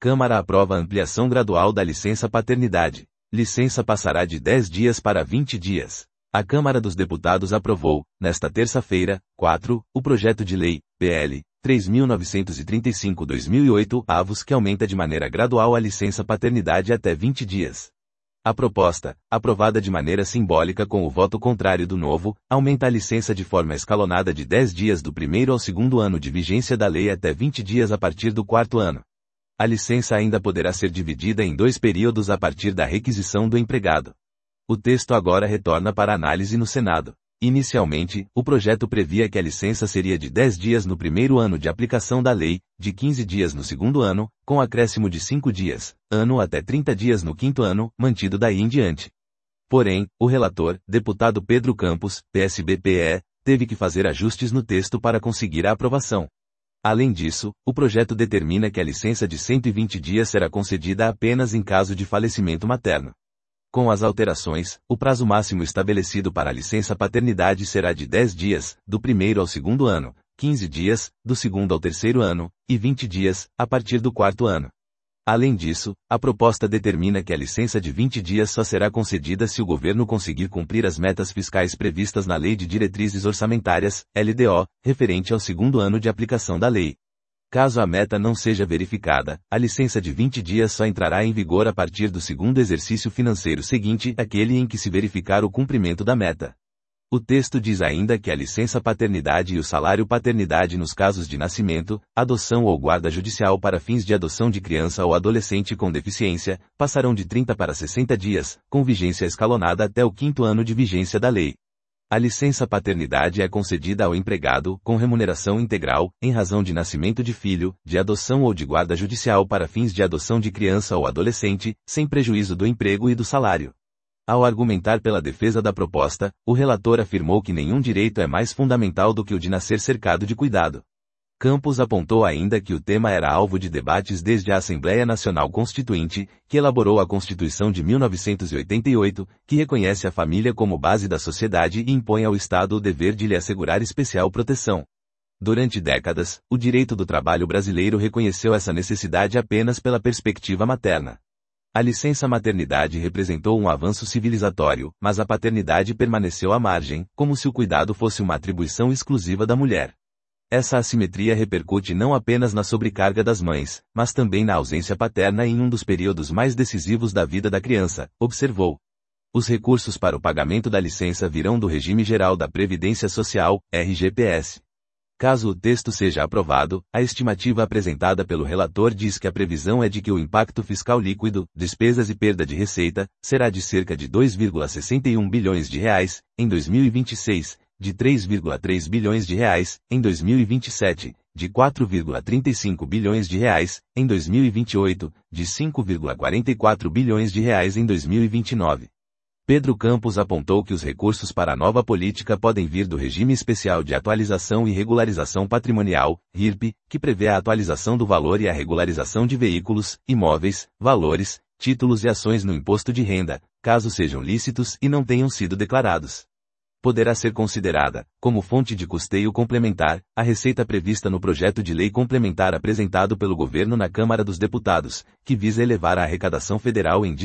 Câmara aprova a ampliação gradual da licença paternidade. Licença passará de 10 dias para 20 dias. A Câmara dos Deputados aprovou, nesta terça-feira, 4, o projeto de lei, PL 3.935/2008, avos que aumenta de maneira gradual a licença paternidade até 20 dias. A proposta, aprovada de maneira simbólica com o voto contrário do Novo, aumenta a licença de forma escalonada de 10 dias do primeiro ao segundo ano de vigência da lei até 20 dias a partir do quarto ano. A licença ainda poderá ser dividida em 2 períodos a partir da requisição do empregado. O texto agora retorna para análise no Senado. Inicialmente, o projeto previa que a licença seria de 10 dias no primeiro ano de aplicação da lei, de 15 dias no segundo ano, com acréscimo de 5 dias, ano até 30 dias no quinto ano, mantido daí em diante. Porém, o relator, deputado Pedro Campos, PSB-PE, teve que fazer ajustes no texto para conseguir a aprovação. Além disso, o projeto determina que a licença de 120 dias será concedida apenas em caso de falecimento materno. Com as alterações, o prazo máximo estabelecido para a licença paternidade será de 10 dias, do primeiro ao segundo ano, 15 dias, do segundo ao terceiro ano, e 20 dias, a partir do quarto ano. Além disso, a proposta determina que a licença de 20 dias só será concedida se o governo conseguir cumprir as metas fiscais previstas na Lei de Diretrizes Orçamentárias, LDO, referente ao segundo ano de aplicação da lei. Caso a meta não seja verificada, a licença de 20 dias só entrará em vigor a partir do segundo exercício financeiro seguinte, aquele em que se verificar o cumprimento da meta. O texto diz ainda que a licença paternidade e o salário paternidade nos casos de nascimento, adoção ou guarda judicial para fins de adoção de criança ou adolescente com deficiência, passarão de 30 para 60 dias, com vigência escalonada até o quinto ano de vigência da lei. A licença paternidade é concedida ao empregado, com remuneração integral, em razão de nascimento de filho, de adoção ou de guarda judicial para fins de adoção de criança ou adolescente, sem prejuízo do emprego e do salário. Ao argumentar pela defesa da proposta, o relator afirmou que nenhum direito é mais fundamental do que o de nascer cercado de cuidado. Campos apontou ainda que o tema era alvo de debates desde a Assembleia Nacional Constituinte, que elaborou a Constituição de 1988, que reconhece a família como base da sociedade e impõe ao Estado o dever de lhe assegurar especial proteção. Durante décadas, o direito do trabalho brasileiro reconheceu essa necessidade apenas pela perspectiva materna. A licença maternidade representou um avanço civilizatório, mas a paternidade permaneceu à margem, como se o cuidado fosse uma atribuição exclusiva da mulher. Essa assimetria repercute não apenas na sobrecarga das mães, mas também na ausência paterna em um dos períodos mais decisivos da vida da criança, observou. Os recursos para o pagamento da licença virão do Regime Geral da Previdência Social, RGPS. Caso o texto seja aprovado, a estimativa apresentada pelo relator diz que a previsão é de que o impacto fiscal líquido, despesas e perda de receita, será de cerca de 2,61 bilhões de reais, em 2026, de 3,3 bilhões de reais, em 2027, de 4,35 bilhões de reais, em 2028, de 5,44 bilhões de reais em 2029. Pedro Campos apontou que os recursos para a nova política podem vir do Regime Especial de Atualização e Regularização Patrimonial, RIRP, que prevê a atualização do valor e a regularização de veículos, imóveis, valores, títulos e ações no imposto de renda, caso sejam lícitos e não tenham sido declarados. Poderá ser considerada, como fonte de custeio complementar, a receita prevista no projeto de lei complementar apresentado pelo governo na Câmara dos Deputados, que visa elevar a arrecadação federal em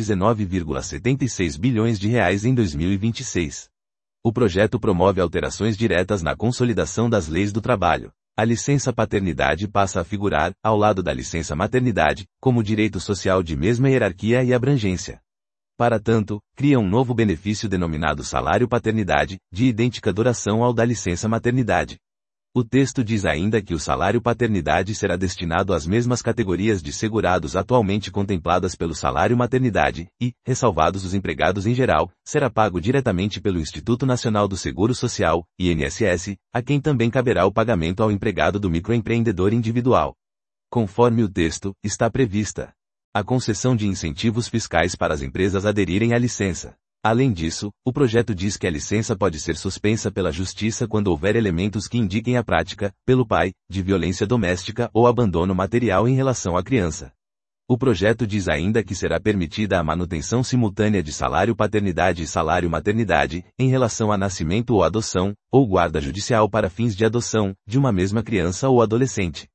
19,76 bilhões de reais em 2026. O projeto promove alterações diretas na consolidação das leis do trabalho. A licença paternidade passa a figurar, ao lado da licença maternidade, como direito social de mesma hierarquia e abrangência. Para tanto, cria um novo benefício denominado salário paternidade, de idêntica duração ao da licença maternidade. O texto diz ainda que o salário paternidade será destinado às mesmas categorias de segurados atualmente contempladas pelo salário maternidade e, ressalvados os empregados em geral, será pago diretamente pelo Instituto Nacional do Seguro Social, INSS, a quem também caberá o pagamento ao empregado do microempreendedor individual. Conforme o texto, está prevista a concessão de incentivos fiscais para as empresas aderirem à licença. Além disso, o projeto diz que a licença pode ser suspensa pela Justiça quando houver elementos que indiquem a prática, pelo pai, de violência doméstica ou abandono material em relação à criança. O projeto diz ainda que será permitida a manutenção simultânea de salário paternidade e salário maternidade, em relação a nascimento ou adoção, ou guarda judicial para fins de adoção, de uma mesma criança ou adolescente.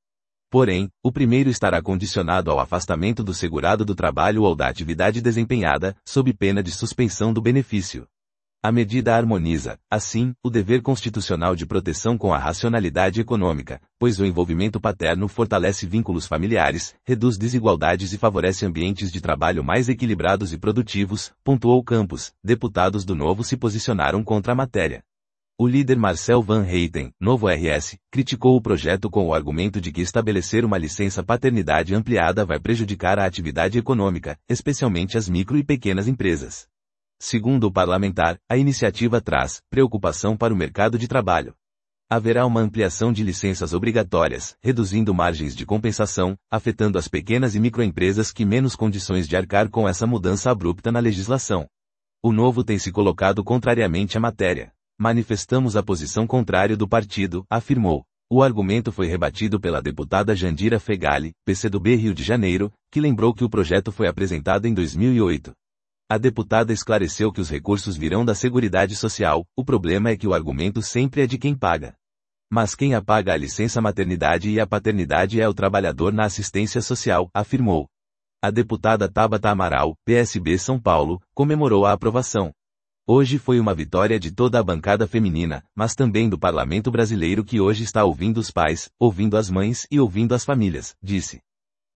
Porém, o primeiro estará condicionado ao afastamento do segurado do trabalho ou da atividade desempenhada, sob pena de suspensão do benefício. A medida harmoniza, assim, o dever constitucional de proteção com a racionalidade econômica, pois o envolvimento paterno fortalece vínculos familiares, reduz desigualdades e favorece ambientes de trabalho mais equilibrados e produtivos, pontuou Campos. Deputados do Novo se posicionaram contra a matéria. O líder Marcel Van Hatten, Novo RS, criticou o projeto com o argumento de que estabelecer uma licença paternidade ampliada vai prejudicar a atividade econômica, especialmente as micro e pequenas empresas. Segundo o parlamentar, a iniciativa traz preocupação para o mercado de trabalho. Haverá uma ampliação de licenças obrigatórias, reduzindo margens de compensação, afetando as pequenas e microempresas que menos condições de arcar com essa mudança abrupta na legislação. O Novo tem se colocado contrariamente à matéria. Manifestamos a posição contrária do partido, afirmou. O argumento foi rebatido pela deputada Jandira Fegali, PCdoB Rio de Janeiro, que lembrou que o projeto foi apresentado em 2008. A deputada esclareceu que os recursos virão da Seguridade Social, o problema é que o argumento sempre é de quem paga. Mas quem apaga a licença maternidade e a paternidade é o trabalhador na assistência social, afirmou. A deputada Tabata Amaral, PSB São Paulo, comemorou a aprovação. Hoje foi uma vitória de toda a bancada feminina, mas também do parlamento brasileiro que hoje está ouvindo os pais, ouvindo as mães e ouvindo as famílias, disse.